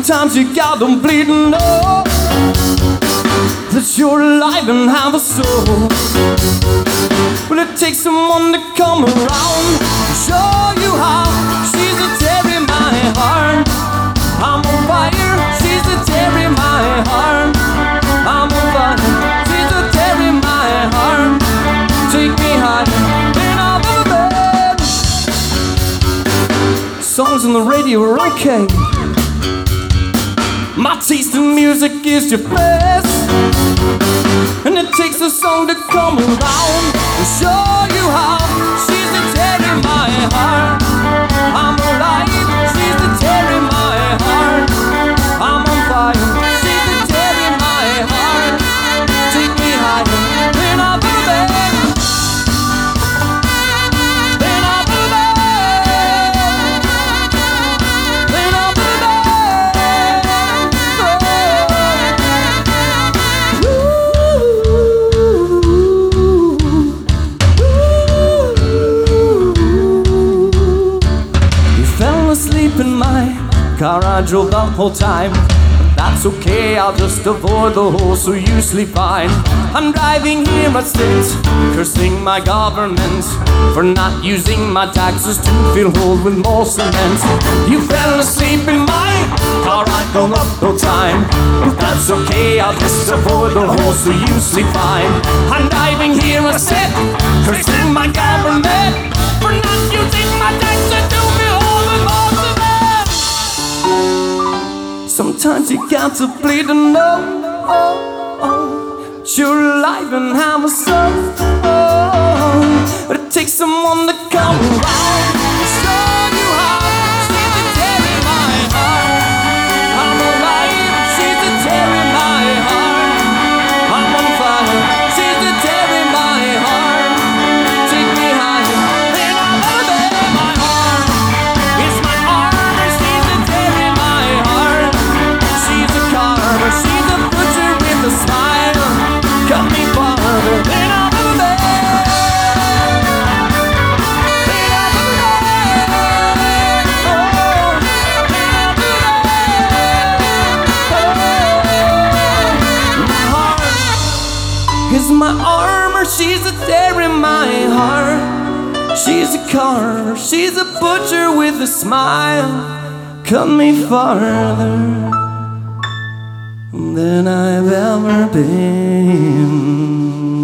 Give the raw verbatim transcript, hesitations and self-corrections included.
Sometimes you gotta bleed and know that you're alive and have a soul. But it takes someone to come around to show you how. She's a tear in my heart. I'm on fire. She's a tear in my heart. I'm on fire. She's a tear in my heart. Take me higher than I've ever been. Songs on the radio are okay. My taste in music is your best. And it takes a song to come around and show you how. She's a tear in my heart. I'm alive. She's a tear in my heart. I'm on fire. She's a tear in my heart. Take me higher than I've ever been. Than I've ever been. Than I've ever been. Asleep in my car, I drove the whole time. That's okay, I'll just avoid the hole so you sleep fine. I'm driving here at state, cursing my government for not using my taxes to fill holes with more cement. You fell asleep in my car, I drove the whole time. But that's okay, I'll just avoid the hole so you sleep fine. I'm driving here at state, cursing my government for not using my taxes to fill holes with more cement. Sometimes you got to bleed and know oh, oh, you're alive and have a soul. Oh, but it takes someone to come around and show you how. She's a tear in my heart. I'm alive. She's a tear in my heart. I'm on fire. She's a tear in my heart. Take me higher than I've ever been. My heart is my armor. She's a tear in my heart. She's a carver, she's a butcher with a smile. Cut me farther than I've ever been. Than I've ever been. Oh, than I've ever been. Oh, my heart is my armor. She's a tear in my heart. She's a carver, she's a butcher with a smile. Cut me farther than I've ever been.